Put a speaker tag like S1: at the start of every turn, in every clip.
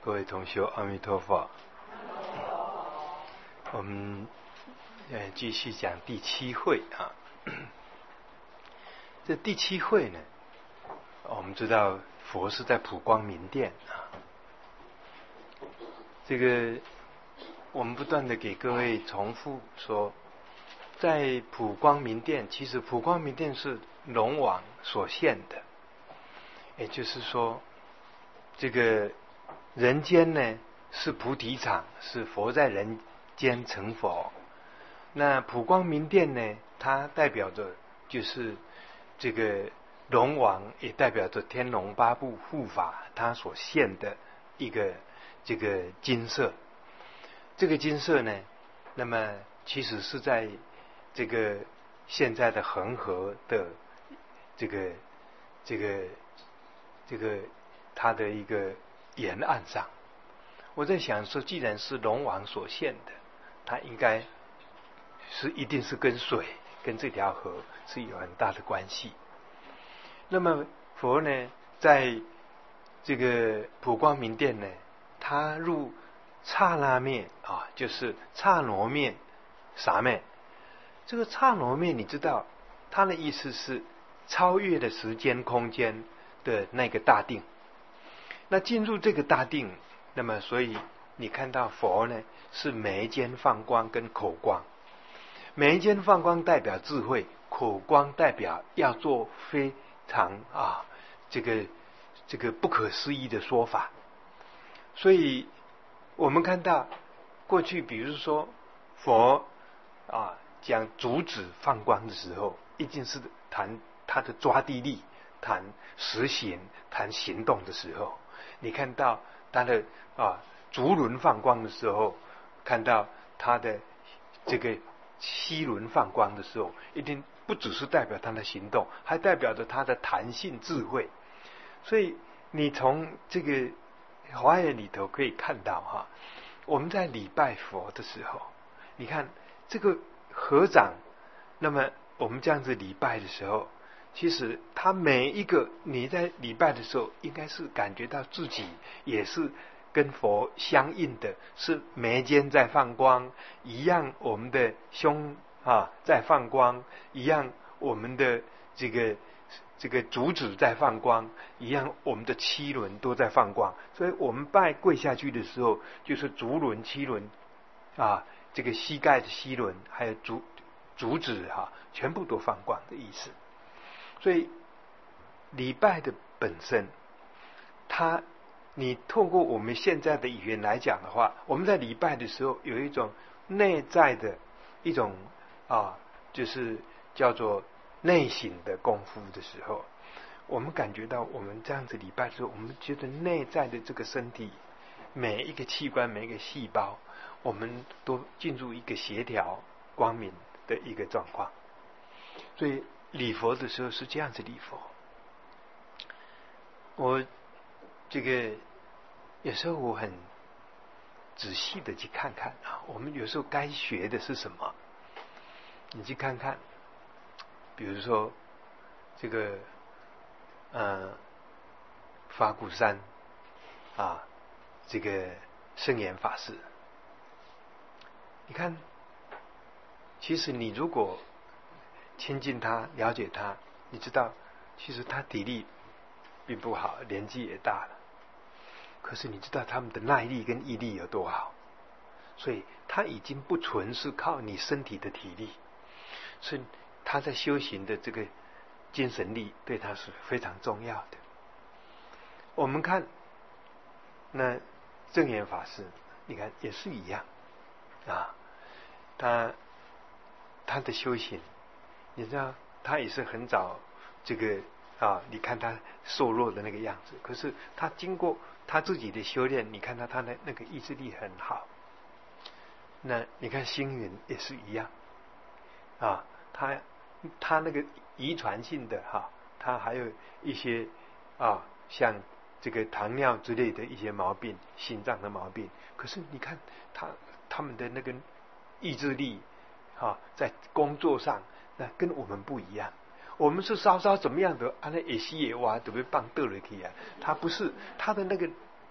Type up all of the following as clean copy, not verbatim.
S1: 各位同修，阿弥陀佛。我们继续讲第七会啊。这第七会呢，我们知道佛是在普光明殿啊。这个我们不断的给各位重复说，在普光明殿，其实普光明殿是龙王所现的，也就是说，这个人间呢是菩提场，是佛在人间成佛。那普光明殿呢，它代表着就是这个龙王，也代表着天龙八部护法他所现的一个这个金色。这个金色呢，那么其实是在这个现在的恒河的这个它的一个沿岸上。我在想说，既然是龙王所现的，它应该是一定是跟水跟这条河是有很大的关系。那么佛呢，在这个普光明殿呢，他入刹那面啊，就是刹那面啥面。这个刹那面，你知道它的意思是超越了时间空间的那个大定。那进入这个大定，那么所以你看到佛呢是眉间放光跟口光。眉间放光代表智慧，口光代表要做非常这个不可思议的说法。所以我们看到过去比如说佛讲主旨放光的时候，一定是谈他的抓地力，谈实行，谈行动的时候。你看到他的足轮放光的时候，看到他的这个膝轮放光的时候，一定不只是代表他的行动，还代表着他的弹性智慧。所以你从这个华严里头可以看到我们在礼拜佛的时候，你看这个合掌，那么我们这样子礼拜的时候，其实他每一个你在礼拜的时候，应该是感觉到自己也是跟佛相应的，是眉间在放光一样，我们的胸在放光一样，我们的这个足趾在放光一样，我们的七轮都在放光。所以我们跪下去的时候，就是足轮、七轮这个膝盖的膝轮还有足趾全部都放光的意思。所以礼拜的本身，你透过我们现在的语言来讲的话，我们在礼拜的时候有一种内在的一种就是叫做内省的功夫的时候，我们感觉到我们这样子礼拜的时候，我们觉得内在的这个身体每一个器官每一个细胞，我们都进入一个协调光明的一个状况。所以礼佛的时候是这样子礼佛。我这个有时候我很仔细的去看看我们有时候该学的是什么。你去看看，比如说这个法鼓山这个圣严法师，你看，其实你如果亲近他，了解他，你知道其实他体力并不好，年纪也大了，可是你知道他们的耐力跟毅力有多好。所以他已经不纯是靠你身体的体力，是他在修行的这个精神力对他是非常重要的。我们看那正言法师，你看也是一样他的修行，你知道他也是很早这个你看他瘦弱的那个样子，可是他经过他自己的修炼，你看他的那个意志力很好。那你看星云也是一样他那个遗传性的他还有一些像这个糖尿之类的一些毛病，心脏的毛病，可是你看他们的那个意志力在工作上那跟我们不一样。我们是稍稍怎么样的也是也挖都被棒得了去他不是，他的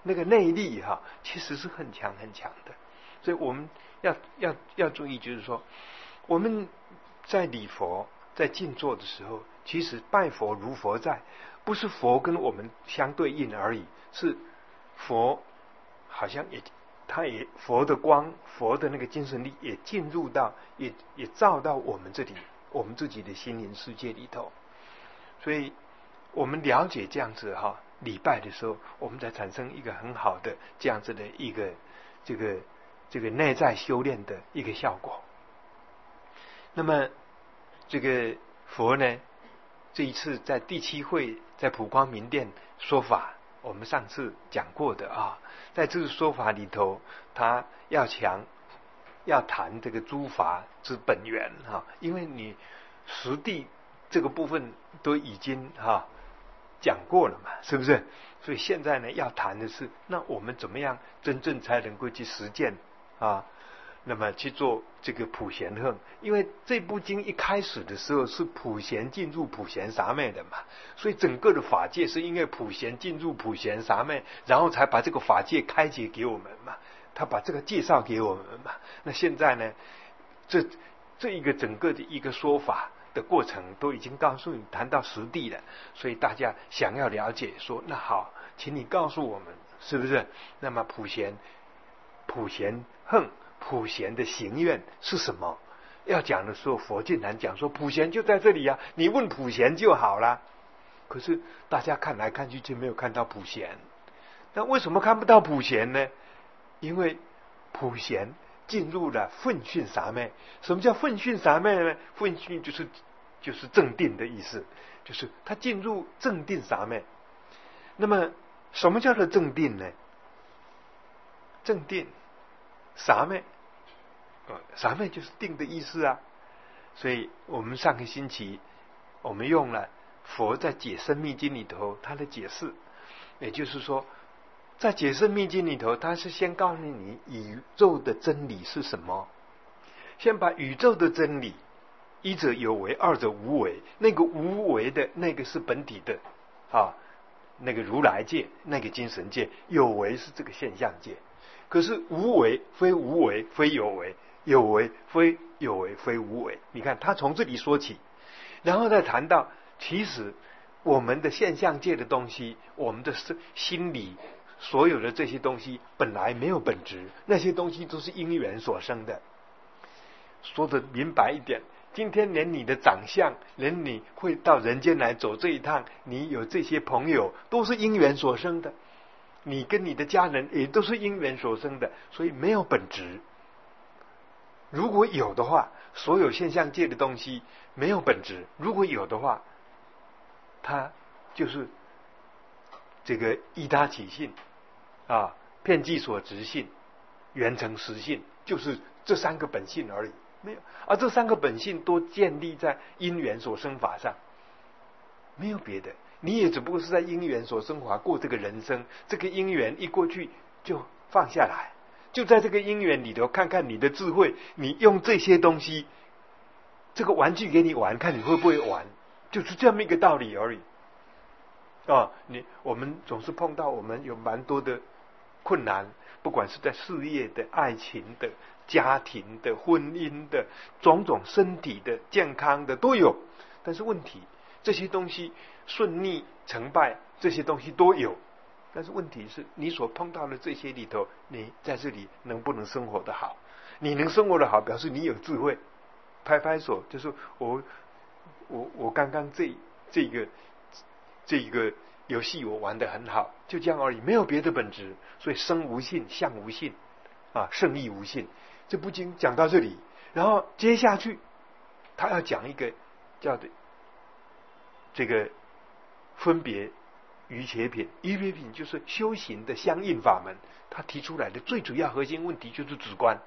S1: 那个内力哈，其实是很强很强的。所以我们要注意，就是说我们在礼佛在静坐的时候，其实拜佛如佛在，不是佛跟我们相对应而已，是佛好像他也佛的光，佛的那个精神力也进入到也照到我们这里，我们自己的心灵世界里头。所以我们了解这样子哈，礼拜的时候，我们才产生一个很好的这样子的一个这个内在修炼的一个效果。那么这个佛呢，这一次在第7会在普光明殿说法，我们上次讲过的啊，在这个说法里头，他要谈这个诸法之本源哈，因为你实地这个部分都已经讲过了嘛，是不是？所以现在呢，要谈的是，那我们怎么样真正才能够去实践啊？那么去做这个普贤行，因为这部经一开始的时候是普贤进入普贤三昧的嘛，所以整个的法界是因为普贤进入普贤三昧，然后才把这个法界开解给我们嘛，他把这个介绍给我们嘛。那现在呢，这一个整个的一个说法的过程都已经告诉你，谈到实地了，所以大家想要了解说，那好，请你告诉我们是不是？那么普贤行，普贤的行愿是什么？要讲的时候，佛竟然讲说普贤就在这里啊，你问普贤就好了。可是大家看来看去就没有看到普贤，那为什么看不到普贤呢？因为普贤进入了分训三昧。什么叫分训三昧呢？分训就是正定的意思，就是他进入正定三昧。那么什么叫做正定呢？正定三昧，三昧就是定的意思啊。所以我们上个星期我们用了佛在解深密经里头他的解释，也就是说在解深密经里头，他是先告诉你宇宙的真理是什么，先把宇宙的真理，一者有为，二者无为，那个无为的那个是本体的那个如来界，那个精神界，有为是这个现象界。可是无为非无为非有为，有为非有为非无为。你看他从这里说起，然后再谈到其实我们的现象界的东西，我们的心理所有的这些东西本来没有本质，那些东西都是因缘所生的。说得明白一点，今天连你的长相，连你会到人间来走这一趟，你有这些朋友，都是因缘所生的。你跟你的家人也都是因缘所生的，所以没有本质。如果有的话，所有现象界的东西没有本质；如果有的话，它就是这个依他起性遍计所执性、缘成实性，就是这3个本性而已，没有。而这3个本性都建立在因缘所生法上，没有别的。你也只不过是在因缘所生法过这个人生，这个因缘一过去就放下来，就在这个因缘里头看看你的智慧，你用这些东西，这个玩具给你玩，看你会不会玩，就是这么一个道理而已我们总是碰到我们有蛮多的困难，不管是在事业的、爱情的、家庭的、婚姻的、种种身体的、健康的都有，但是问题这些东西顺逆成败，这些东西都有，但是问题是你所碰到的这些里头，你在这里能不能生活得好？你能生活得好，表示你有智慧。拍拍手，就是我刚刚这个游戏我玩得很好，就这样而已，没有别的本质。所以生无性，相无性圣义无性。这部经讲到这里，然后接下去他要讲一个叫的这个分别瑜伽品。瑜伽品就是修行的相应法门，他提出来的最主要核心问题就是止观。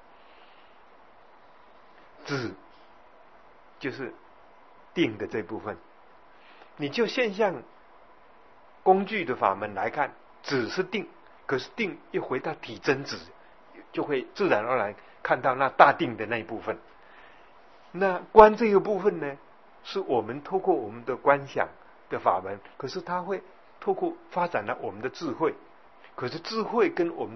S1: 止就是定的这部分，你就现象工具的法门来看，止是定，可是定又回到体真止，就会自然而然看到那大定的那一部分。那观这个部分呢，是我们透过我们的观想的法门，可是它会透过发展了我们的智慧。 可是智慧跟我们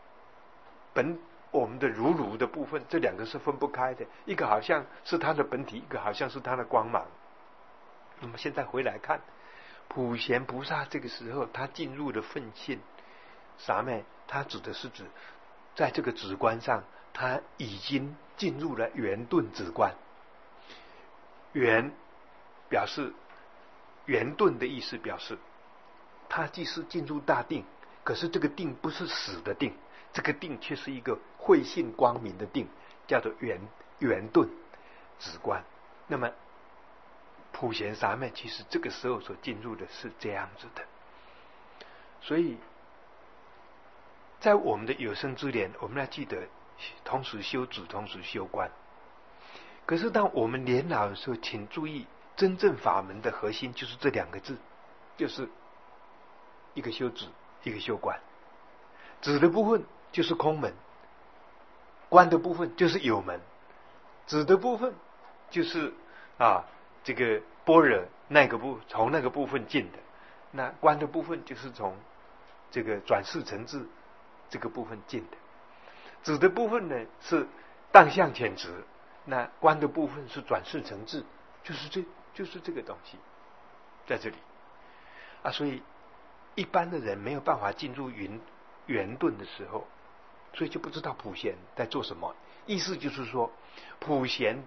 S1: 的如的部分，这两个是分不开的，一个好像是它的本体，一个好像是它的光芒。那么现在回来看普贤菩萨，这个时候他进入了分性啥呢？他指的是指在这个止观上，他已经进入了圆顿止观。圆表示圆顿的意思，表示他既是进入大定，可是这个定不是死的定，这个定却是一个慧性光明的定，叫做圆顿止观。那么普贤沙门其实这个时候所进入的是这样子的。所以在我们的有生之年，我们要记得同时修止，同时修观。可是当我们年老的时候，请注意，真正法门的核心就是这两个字，就是一个修止，一个修观。止的部分就是空门，观的部分就是有门。止的部分就是这个般若从那个部分进的，那观的部分就是从这个转世成智这个部分进的。止的部分呢是当相遣执，那观的部分是转世成智，就是这个东西在这里所以一般的人没有办法进入圆顿的时候，所以就不知道普贤在做什么。意思就是说，普贤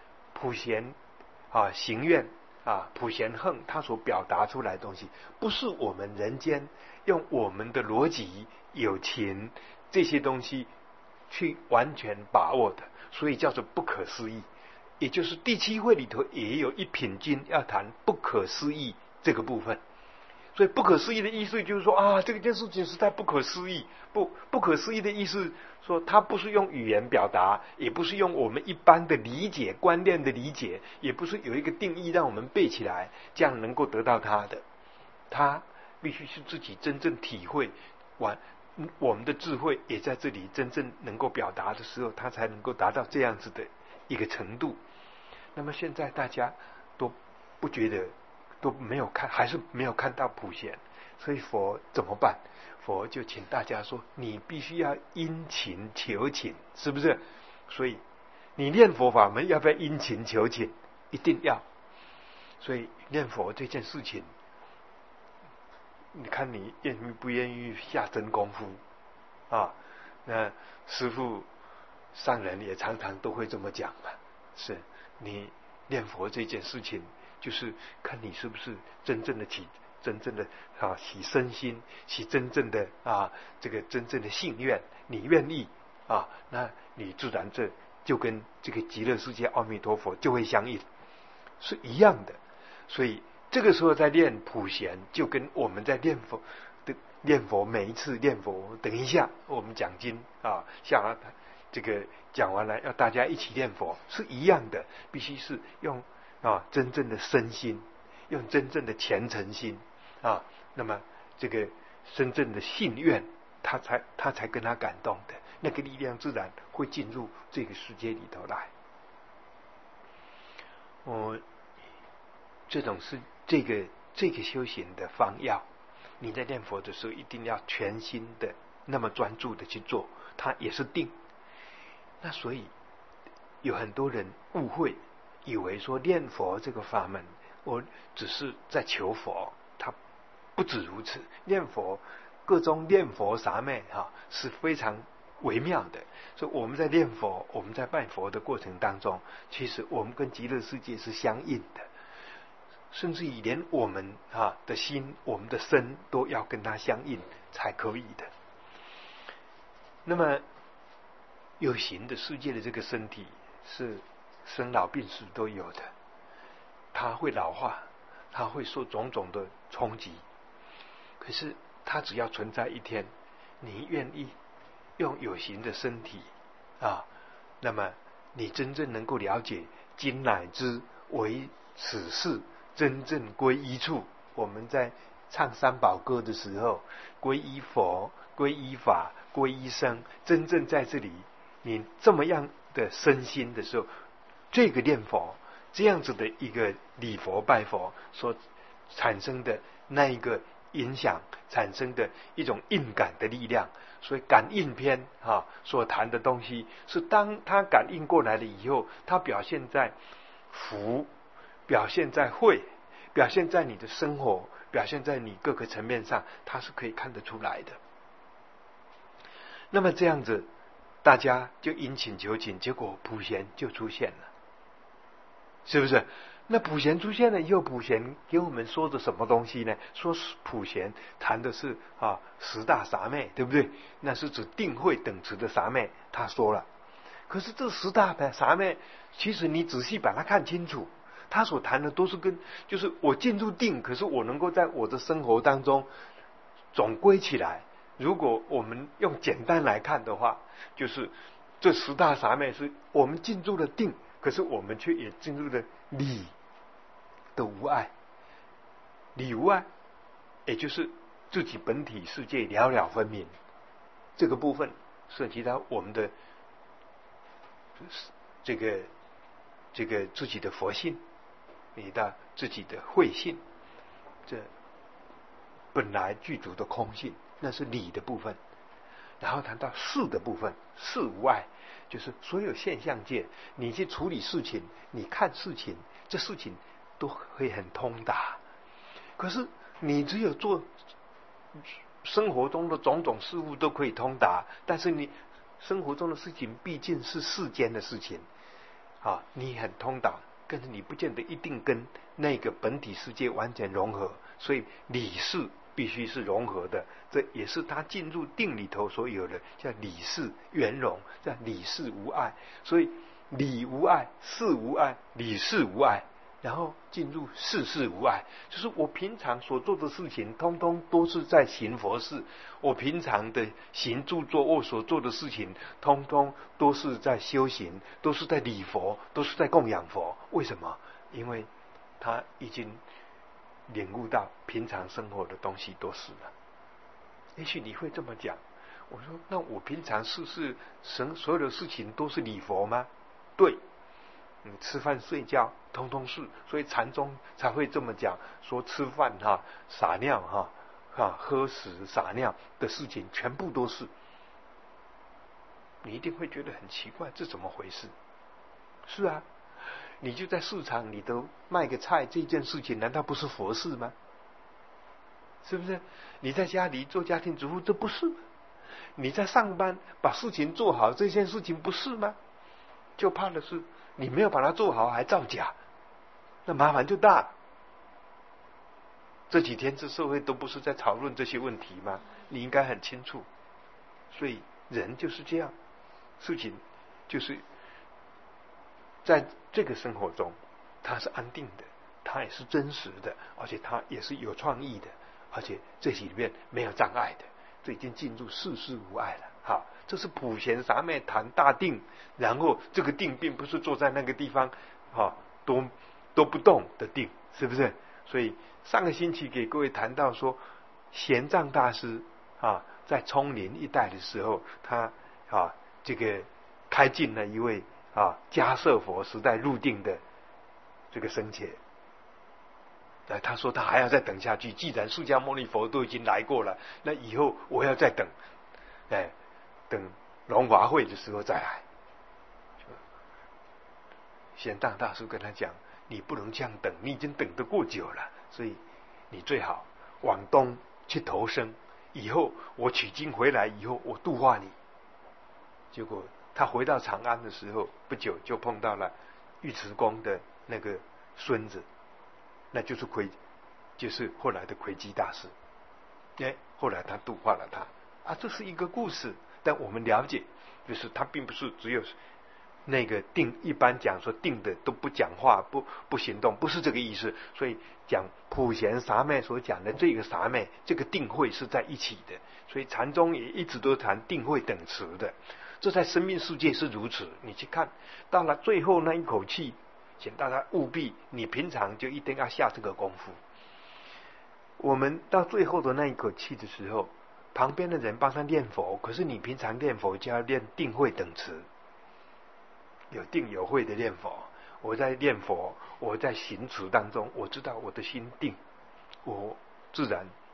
S1: 行愿普贤行，他所表达出来的东西，不是我们人间用我们的逻辑、有情这些东西去完全把握的，所以叫做不可思议。也就是第七会里头也有一品经要谈不可思议这个部分。所以不可思议的意思就是说这件事情实在不可思议。不可思议的意思说，它不是用语言表达，也不是用我们一般的理解观念的理解，也不是有一个定义让我们背起来，这样能够得到它的。它必须是自己真正体会完，我们的智慧也在这里真正能够表达的时候，它才能够达到这样子的一个程度。那么现在大家都不觉得，都没有看，还是没有看到普贤，所以佛怎么办？佛就请大家说，你必须要殷勤求请，是不是？所以你念佛法门要不要殷勤求请？一定要。所以念佛这件事情，你看你愿意不愿意下真功夫那师父上人也常常都会这么讲嘛，是你念佛这件事情，就是看你是不是真正的起身心，起真正的这个真正的信愿，你愿意那你自然这就跟这个极乐世界阿弥陀佛就会相应，是一样的。所以这个时候在念普贤，就跟我们在念佛每一次念佛，等一下我们讲经像这个讲完了要大家一起念佛是一样的，必须是用真正的身心，用真正的虔诚心那么这个真正的信愿，他才跟他感动的，那个力量自然会进入这个世界里头来。这种是这个修行的方要，你在念佛的时候一定要全心的那么专注的去做，它也是定。那所以有很多人误会，以为说念佛这个法门我只是在求佛，它不止如此。念佛各种念佛啥妹是非常微妙的。所以我们在念佛，我们在拜佛的过程当中，其实我们跟极乐世界是相应的，甚至于连我们的心，我们的身都要跟它相应才可以的。那么有形的世界的这个身体是生老病死都有的，它会老化，它会受种种的冲击。可是它只要存在一天，你愿意用有形的身体那么你真正能够了解今乃之为此事真正归依处。我们在唱三宝歌的时候，归依佛、归依法、归依僧，真正在这里你这么样的身心的时候，这个念佛这样子的一个礼佛拜佛所产生的那一个影响产生的一种应感的力量。所以感应篇所谈的东西，是当他感应过来了以后，他表现在福，表现在慧，表现在你的生活，表现在你各个层面上，它是可以看得出来的。那么这样子，大家就殷勤求请，结果普贤就出现了，是不是？那普贤出现了以后，普贤给我们说的什么东西呢？说普贤谈的是十大傻妹，对不对？那是指定慧等持的傻妹，他说了。可是这十大的傻妹，其实你仔细把它看清楚，他所谈的都是就是我进入定，可是我能够在我的生活当中总归起来。如果我们用简单来看的话，就是这十大傻妹是我们进入了定，可是我们却也进入了理的无碍。理无碍，也就是自己本体世界了了分明。这个部分涉及到我们的这个自己的佛性，你的自己的慧性，这本来具足的空性，那是理的部分。然后谈到事的部分，事无碍，就是所有现象界，你去处理事情，你看事情，这事情都会很通达。可是你只有做生活中的种种事物都可以通达，但是你生活中的事情毕竟是世间的事情你很通达，但是你不见得一定跟那个本体世界完全融合，所以理事必须是融合的。这也是他进入定里头所有的，叫理事圆融，叫理事无碍。所以理无碍，事无碍，理事无碍，然后进入事事无碍，就是我平常所做的事情通通都是在行佛事，我平常的行住坐卧所做的事情通通都是在修行，都是在礼佛，都是在供养佛。为什么？因为他已经领悟到平常生活的东西都是了。也许你会这么讲，我说那我平常所有的事情都是礼佛吗？对，你吃饭睡觉通通是，所以禅宗才会这么讲，说吃饭撒尿喝食撒尿的事情全部都是。你一定会觉得很奇怪，这怎么回事？是啊，你就在市场里头卖个菜，这件事情难道不是佛事吗？是不是？你在家里做家庭主妇，这不是？你在上班把事情做好，这件事情不是吗？就怕的是你没有把它做好还造假，那麻烦就大了。这几天这社会都不是在讨论这些问题吗？你应该很清楚。所以人就是这样，事情就是在这个生活中它是安定的，它也是真实的，而且它也是有创意的，而且这里面没有障碍的，这已经进入事事无碍了。好，这是普贤傻妹谈大定，然后这个定并不是坐在那个地方都不动的定，是不是？所以上个星期给各位谈到说，玄奘大师在冲林一带的时候，他这个开进了一位迦摄佛时代入定的这个僧伽。他说他还要再等下去，既然释迦牟尼佛都已经来过了，那以后我要再等，等龙华会的时候再来。玄奘大师跟他讲，你不能这样等，你已经等得过久了，所以你最好往东去投生，以后我取经回来以后我度化你。结果他回到长安的时候，不久就碰到了尉迟恭的那个孙子，那就是后来的魁基大师。后来他度化了他这是一个故事，但我们了解，就是他并不是只有那个定，一般讲说定的都不讲话不行动，不是这个意思。所以讲普贤傻妹所讲的这个傻妹，这个定慧是在一起的。所以禅宗也一直都谈定慧等持的，这在生命世界是如此。你去看到了最后那一口气，请大家务必，你平常就一定要下这个功夫。我们到最后的那一口气的时候，旁边的人帮他念佛，可是你平常念佛就要念定慧等持，有定有慧的念佛。我在念佛，我在行持当中，我知道我的心定，我自然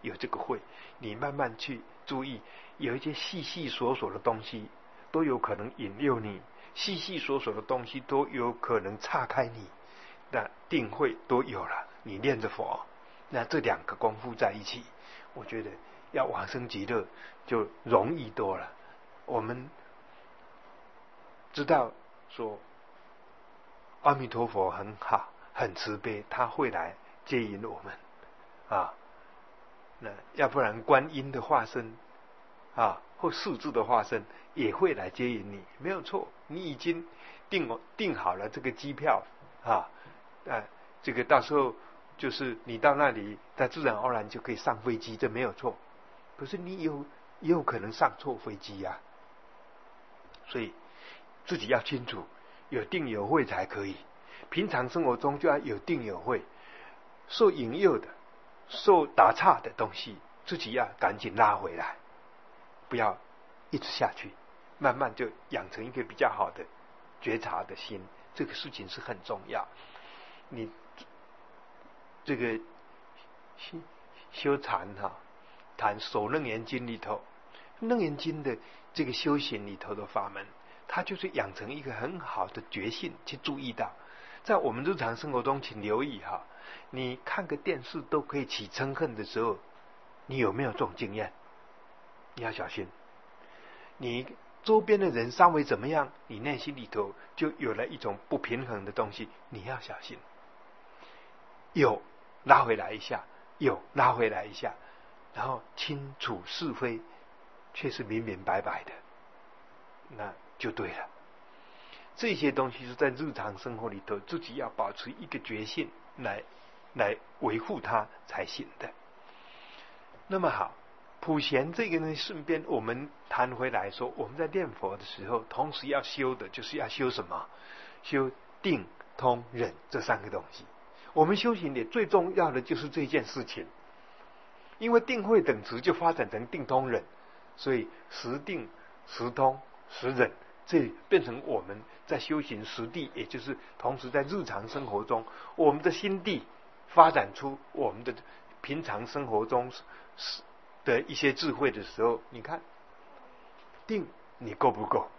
S1: 有这个慧，你慢慢去注意，有一些细细琐琐的东西都有可能引诱你，细细琐琐的东西都有可能岔开你，那定慧都有了，你念着佛，那这两个功夫在一起，我觉得要往生极乐就容易多了。我们知道说阿弥陀佛很好，很慈悲，他会来接引我们啊。那要不然观音的化身啊，或世智的化身也会来接引你，没有错。你已经订好了这个机票啊，这个到时候就是你到那里，它自然而然就可以上飞机，这没有错。可是你也有可能上错飞机啊，所以自己要清楚，有定有慧才可以。平常生活中就要有定有慧，受引诱的、受打岔的东西，自己要赶紧拉回来，不要一直下去，慢慢就养成一个比较好的觉察的心。这个事情是很重要。你这个修禅谈《首楞严经》里头，楞严经的这个修行里头的法门，它就是养成一个很好的觉性，去注意到，在我们日常生活中，请留意你看个电视都可以起嗔恨的时候，你有没有这种经验？你要小心。你周边的人稍微怎么样，你内心里头就有了一种不平衡的东西，你要小心。有拉回来一下，有拉回来一下，然后清楚是非，却是明明白白的，那就对了。这些东西是在日常生活里头，自己要保持一个觉性来维护它才行的。那么好，普贤这个呢，顺便我们谈回来说，我们在念佛的时候，同时要修的就是要修什么？修定、通、忍这三个东西。我们修行里最重要的就是这件事情，因为定慧等持就发展成定通忍，所以实定、实通、实忍，这变成我们在修行实地，也就是同时在日常生活中，我们的心地发展出我们的平常生活中的一些智慧的时候，你看定你够不够？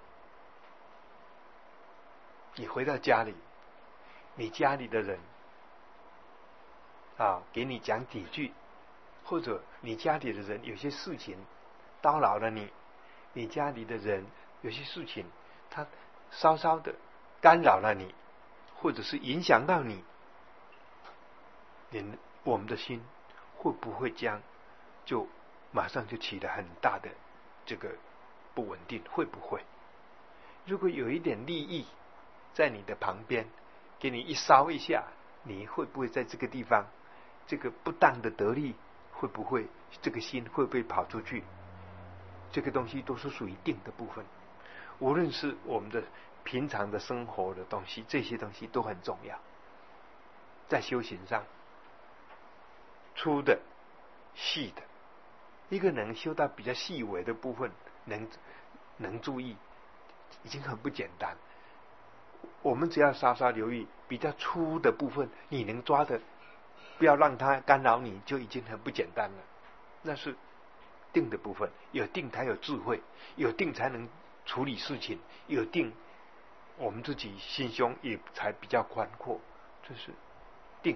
S1: 你回到家里，你家里的人给你讲几句，或者你家里的人有些事情叨扰了你，你家里的人有些事情他稍稍的干扰了你，或者是影响到你，我们的心会不会就马上就起了很大的这个不稳定？会不会？如果有一点利益在你的旁边，给你一烧一下，你会不会在这个地方这个不当的得利，会不会这个心会不会跑出去？这个东西都是属于定的部分。无论是我们的平常的生活的东西，这些东西都很重要。在修行上，粗的、细的，一个能修到比较细微的部分，能注意，已经很不简单。我们只要稍稍留意比较粗的部分，你能抓的，不要让它干扰你，就已经很不简单了。那是定的部分，有定才有智慧，有定才能处理事情，有定我们自己心胸也才比较宽阔。这是定。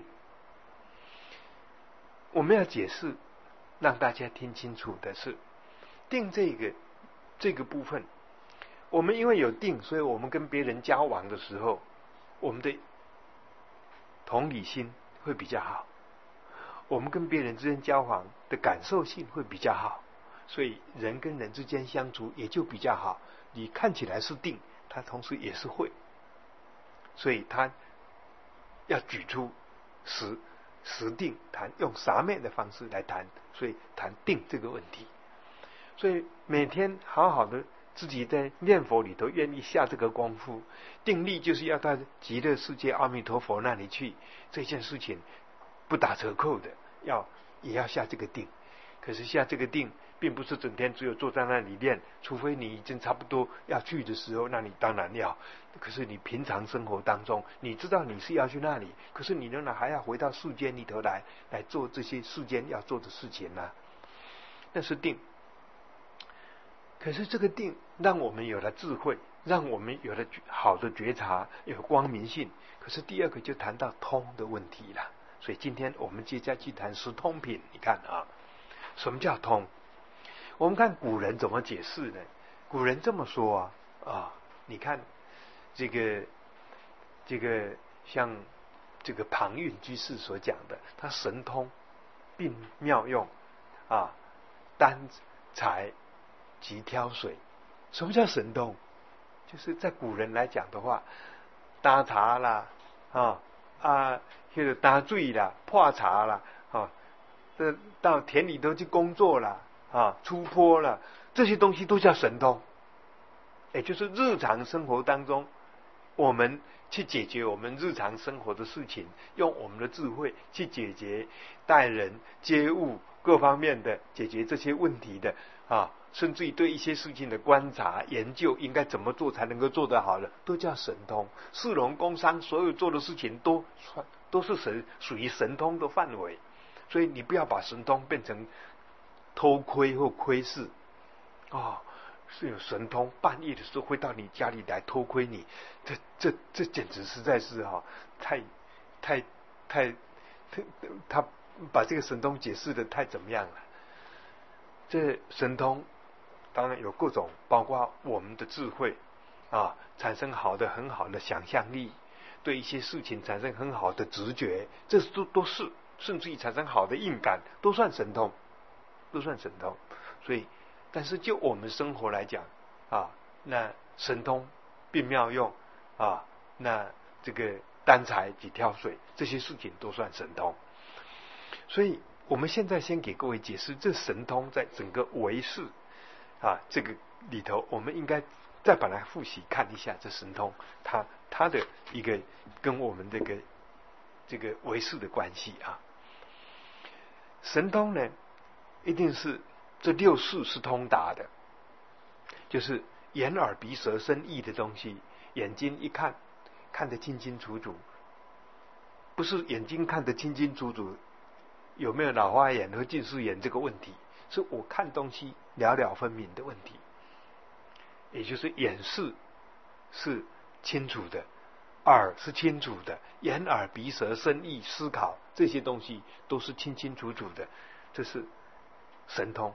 S1: 我们要解释让大家听清楚的是，定这个部分，我们因为有定，所以我们跟别人交往的时候，我们的同理心会比较好，我们跟别人之间交往的感受性会比较好，所以人跟人之间相处也就比较好。你看起来是定，他同时也是会，所以他要举出实定谈，用傻妹的方式来谈，所以谈定这个问题。所以每天好好的自己在念佛里头愿意下这个功夫，定力就是要到极乐世界阿弥陀佛那里去，这件事情不打折扣的，也要下这个定。可是下这个定， 并不是整天只有坐在那里练，除非你已经差不多要去的时候，那你当然要。可是你平常生活当中，你知道你是要去那里，可是你仍然还要回到世间里头来做这些世间要做的事情啊，那是定。可是这个定让我们有了智慧，让我们有了好的觉察，有光明性。可是第二个就谈到通的问题了。所以今天我们接下去谈十通品。你看啊，什么叫通？我们看古人怎么解释呢？古人这么说啊，你看这个像这个庞蕴居士所讲的，他神通并妙用啊，担柴及挑水。什么叫神通？就是在古人来讲的话，打茶啦打水啦，破茶啦到田里头去工作啦出坡啦，这些东西都叫神通。也就是日常生活当中，我们去解决我们日常生活的事情，用我们的智慧去解决待人接物各方面的解决这些问题的甚至于对一些事情的观察研究，应该怎么做才能够做得好的，都叫神通。士农工商所有做的事情都是属于神通的范围。所以你不要把神通变成偷窥或窥视是有神通半夜的时候会到你家里来偷窥你，这简直实在是他把这个神通解释的太怎么样了。这神通当然有各种，包括我们的智慧产生很好的想象力，对一些事情产生很好的直觉，这都是，甚至于产生好的应感，都算神通。所以但是就我们生活来讲那神通并妙用那这个担柴及挑水，这些事情都算神通。所以我们现在先给各位解释这神通在整个唯识这个里头，我们应该再把它复习看一下这神通它的一个跟我们这个唯识的关系神通呢，一定是这六识是通达的，就是眼耳鼻舌身意的东西，眼睛一看得清清楚楚，不是眼睛看得清清楚楚有没有老花眼和近视眼这个问题，是我看东西了了分明的问题。也就是眼视是清楚的，耳是清楚的，眼耳鼻舌身意思考这些东西都是清清楚楚的，这是神通。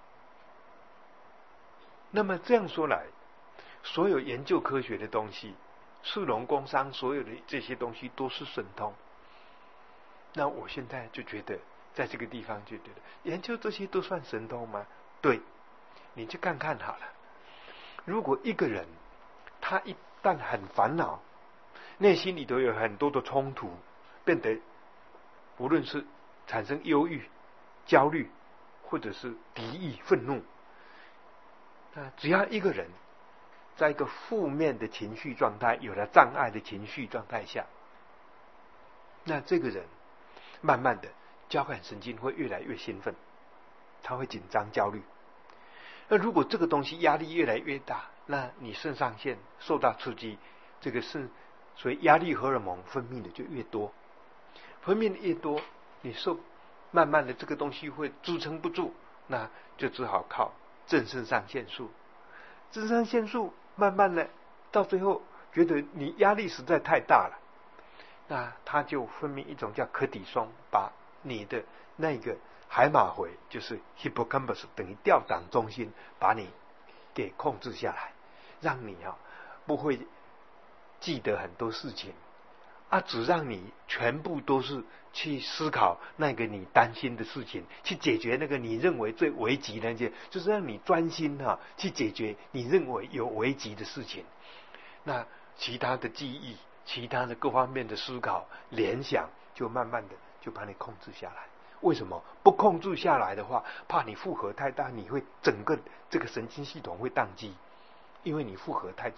S1: 那么这样说来，所有研究科学的东西，士农工商所有的这些东西都是神通。那我现在就觉得在这个地方就觉得研究这些都算神通吗？对，你去看看好了。如果一个人他一旦很烦恼，内心里头有很多的冲突，变得无论是产生忧郁、焦虑，或者是敌意、愤怒，那只要一个人在一个负面的情绪状态，有了障碍的情绪状态下，那这个人慢慢的交感神经会越来越兴奋，他会紧张焦虑。那如果这个东西压力越来越大，那你肾上腺受到刺激，这个所以压力荷尔蒙分泌的就越多，分泌的越多，你慢慢的这个东西会支撑不住，那就只好靠正肾上腺素。正肾上腺素慢慢的到最后觉得你压力实在太大了，那它就分泌一种叫可底松，把你的那个海马回，就是 hippocampus 等于调档中心，把你给控制下来，让你不会记得很多事情只让你全部都是去思考那个你担心的事情，去解决那个你认为最危急的那些，就是让你专心去解决你认为有危急的事情。那其他的记忆，其他的各方面的思考联想，就慢慢的就把你控制下来。为什么不控制下来的话，怕你负荷太大，你会整个这个神经系统会宕机，因为你负荷太重了。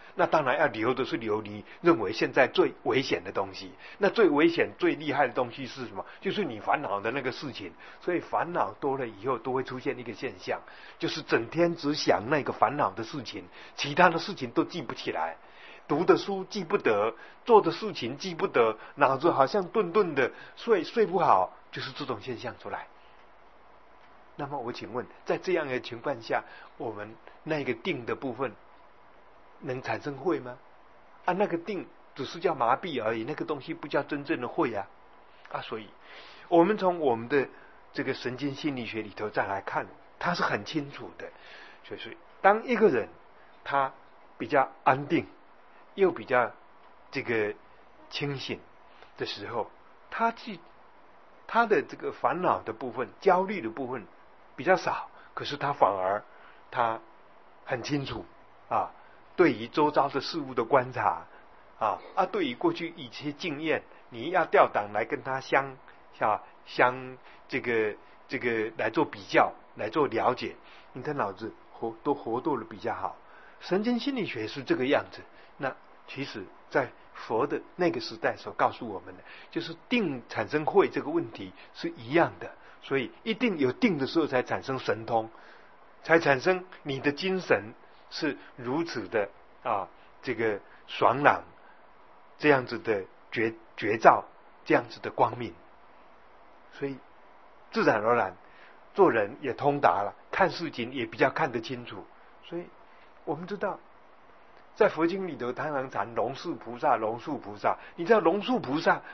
S1: 那当然要留的是留你认为现在最危险的东西。那最危险、最厉害的东西是什么？就是你烦恼的那个事情。所以烦恼多了以后，都会出现一个现象，就是整天只想那个烦恼的事情，其他的事情都记不起来，读的书记不得，做的事情记不得，脑子好像顿顿的，睡不好，就是这种现象出来。那么我请问，在这样的情况下，我们那个定的部分能产生慧吗？那个定只是叫麻痹而已，那个东西不叫真正的慧啊！所以我们从我们的这个神经心理学里头再来看，它是很清楚的。所以当一个人他比较安定，又比较这个清醒的时候，他的这个烦恼的部分、焦虑的部分比较少，可是他反而他很清楚对于周遭的事物的观察对于过去一些经验，你要调档来跟他相这个来做比较，来做了解，你的脑子都活动的比较好。神经心理学是这个样子。那其实在佛的那个时代所告诉我们的，就是定产生慧这个问题是一样的。所以一定有定的时候才产生神通，才产生你的精神是如此的这个爽朗，这样子的觉照，这样子的光明。所以自然而然做人也通达了，看事情也比较看得清楚。所以我们知道在佛经里头常常谈龙树菩萨，龙树菩萨，你知道龙树菩萨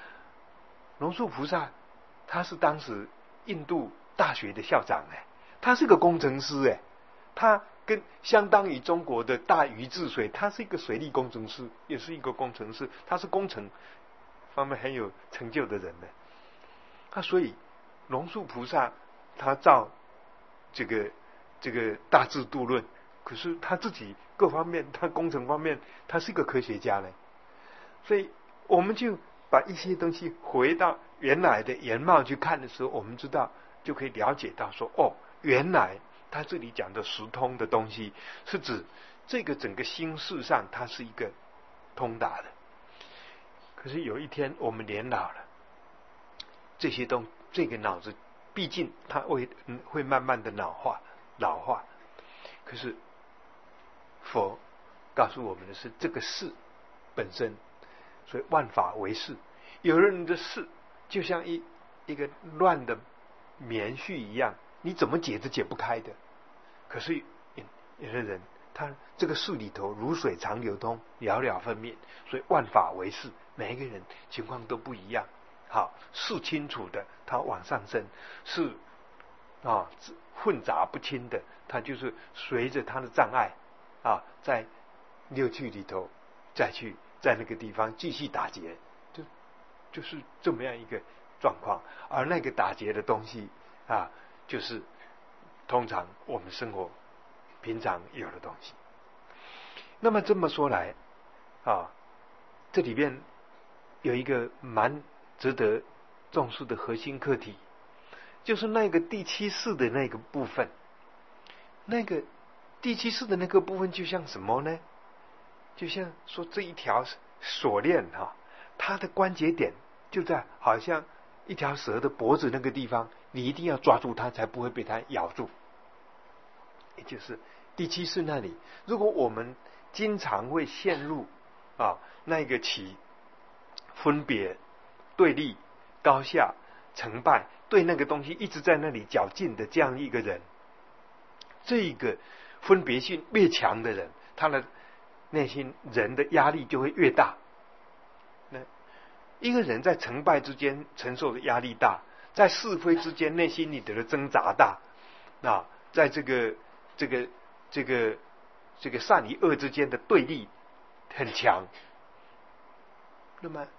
S1: 他是当时印度大学的校长他是个工程师他跟相当于中国的大禹治水，他是一个水利工程师，也是一个工程师，他是工程方面很有成就的人所以龙树菩萨他造这个大智度论，可是他自己各方面，他工程方面他是一个科学家所以我们就把一些东西回到原来的原貌去看的时候，我们知道就可以了解到说原来他这里讲的十通的东西是指这个整个心事上它是一个通达的。可是有一天我们年老了，这个脑子毕竟它会慢慢的老化，可是佛告诉我们的是这个事本身，所以万法唯识。有人的事就像一个乱的棉絮一样，你怎么解都解不开的。可是有的人他这个事里头如水常流通，了了分明，所以万法唯识，每一个人情况都不一样。是清楚的他往上升，是混杂不清的，他就是随着他的障碍在六趣里头再去在那个地方继续打结，就是这么样一个状况。而那个打结的东西就是通常我们生活平常有的东西。那么这么说来这里边有一个蛮值得重视的核心课题，就是那个第七识的那个部分。那个第七识的那个部分就像什么呢？就像说这一条锁链它的关节点就在好像一条蛇的脖子那个地方，你一定要抓住它才不会被它咬住。也就是第七识那里，如果我们经常会陷入那个起分别、对立、高下、成败，对那个东西一直在那里较劲的这样一个人，这个分别性越强的人，他的内心人的压力就会越大。那一个人在成败之间承受的压力大，在是非之间内心里的挣扎大，在这个善与恶之间的对立很强，那么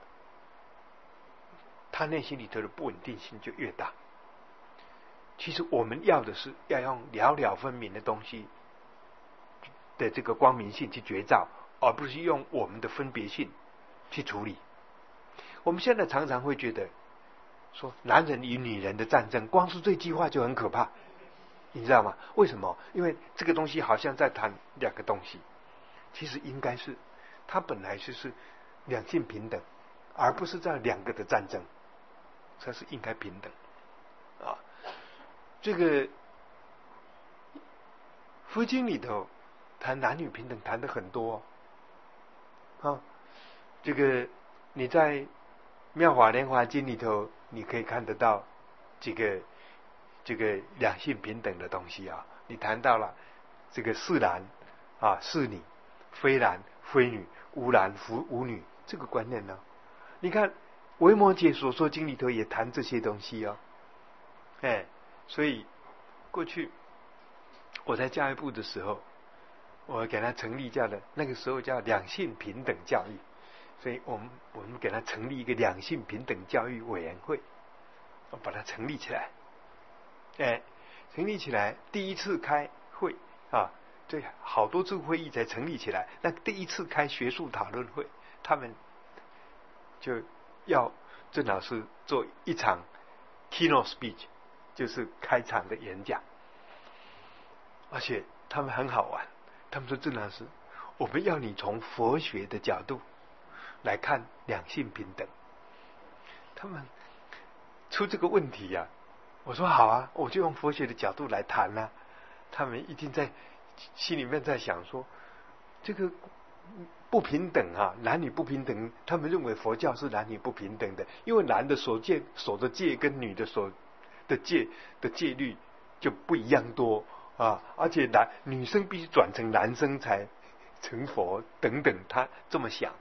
S1: 他内心里头的不稳定性就越大。其实我们要的是要用了了分明的东西的这个光明性去觉照，而不是用我们的分别性去处理。我们现在常常会觉得说男人与女人的战争，光是这句话就很可怕，你知道吗？为什么？因为这个东西好像在谈两个东西， 其实应该是，它本来就是两性平等，而不是这两个的战争，它是应该平等啊。这个佛经里头谈男女平等谈的很多啊。这个你在《妙法莲华经》里头，你可以看得到这个两性平等的东西啊。你谈到了这个是男啊是女，非男非女，无男无女这个观念呢。你看维摩诘所说经里头也谈这些东西哦。所以过去我在教育部的时候，我给他成立叫的那个时候叫两性平等教育，所以我们给他成立一个两性平等教育委员会，我把它成立起来。成立起来第一次开会啊，对，好多次会议才成立起来。那第一次开学术讨论会，他们就要郑老师做一场 keynote speech， 就是开场的演讲。而且他们很好玩，他们说郑老师，我们要你从佛学的角度来看两性平等。他们出这个问题呀，我说好啊，我就用佛学的角度来谈啊。他们一定在心里面在想说，这个不平等啊，男女不平等。他们认为佛教是男女不平等的，因为男的守的戒跟女的守的戒律就不一样多啊，而且女生必须转成男生才成佛等等，他这么想。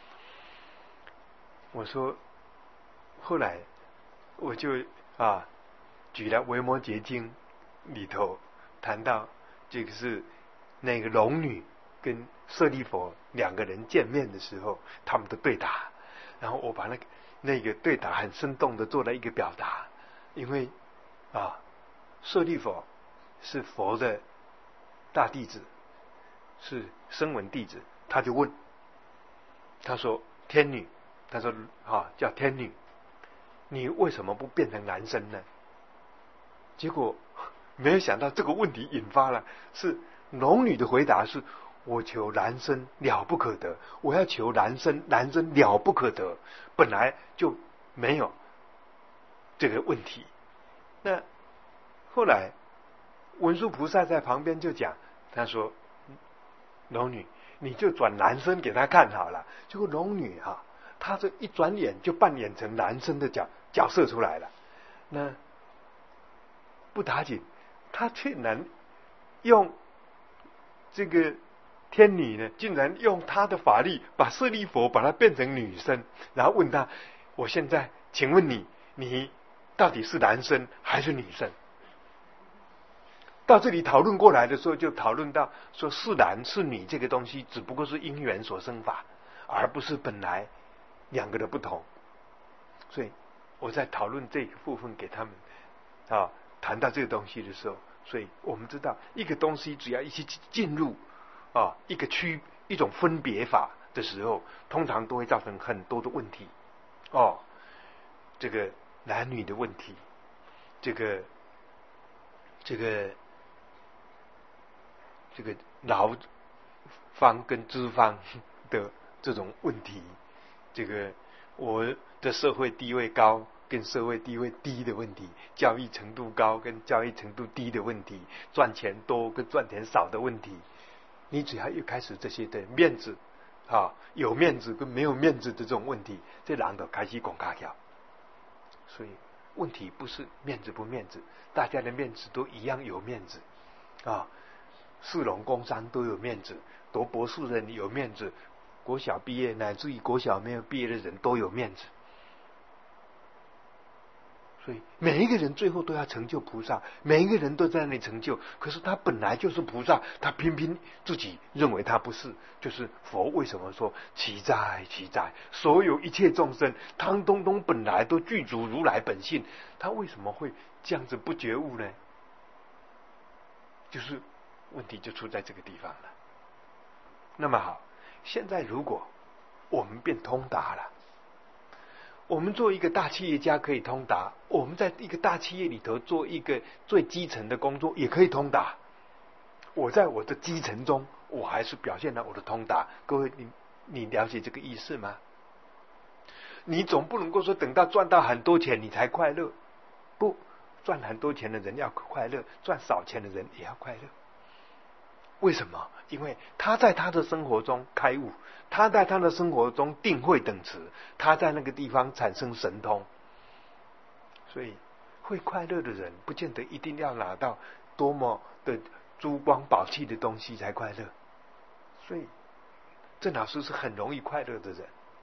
S1: 我说，后来我就举了《维摩诘经》里头谈到这个是那个龙女跟舍利佛两个人见面的时候他们的对答，然后我把那个对答很生动的做了一个表达。因为舍利佛是佛的大弟子，是声闻弟子，他就问，他说天女，他说叫天女，你为什么不变成男生呢？结果没有想到这个问题引发了是龙女的回答是，我求男生了不可得，我要求男生了不可得，本来就没有这个问题。那后来文殊菩萨在旁边就讲，他说龙女你就转男生给他看好了。结果龙女她这一转眼就扮演成男生的角色出来了。那不打紧，他却能用这个天女呢，竟然用他的法力把舍利佛把他变成女生，然后问他，我现在请问你到底是男生还是女生？到这里讨论过来的时候，就讨论到说是男是女这个东西只不过是因缘所生法，而不是本来两个的不同。所以我在讨论这个部分给他们谈到这个东西的时候，所以我们知道一个东西只要一起进入一种分别法的时候，通常都会造成很多的问题这个男女的问题，这个劳方跟资方的这种问题，这个我的社会地位高跟社会地位低的问题，教育程度高跟教育程度低的问题，赚钱多跟赚钱少的问题，你只要一开始这些的面子有面子跟没有面子的这种问题，这人就开始讲卡条。所以问题不是面子不面子，大家的面子都一样有面子士农工商都有面子，读博士人有面子，国小毕业乃至于国小没有毕业的人都有面子。所以每一个人最后都要成就菩萨，每一个人都在那里成就，可是他本来就是菩萨，他偏偏自己认为他不是。就是佛为什么说其在，所有一切众生汤通通本来都具足如来本性，他为什么会这样子不觉悟呢？就是问题就出在这个地方了。那么好，现在如果我们变通达了，我们做一个大企业家可以通达，我们在一个大企业里头做一个最基层的工作也可以通达。我在我的基层中， 我还是表现了我的通达。各位，你了解这个意思吗？你总不能够说等到赚到很多钱你才快乐，不，赚很多钱的人要快乐，赚少钱的人也要快乐。为什么？因为他在他的生活中开悟，他在他的生活中定慧等持，他在那个地方产生神通。所以会快乐的人不见得一定要拿到多么的珠光宝气的东西才快乐。所以郑老师是很容易快乐的人。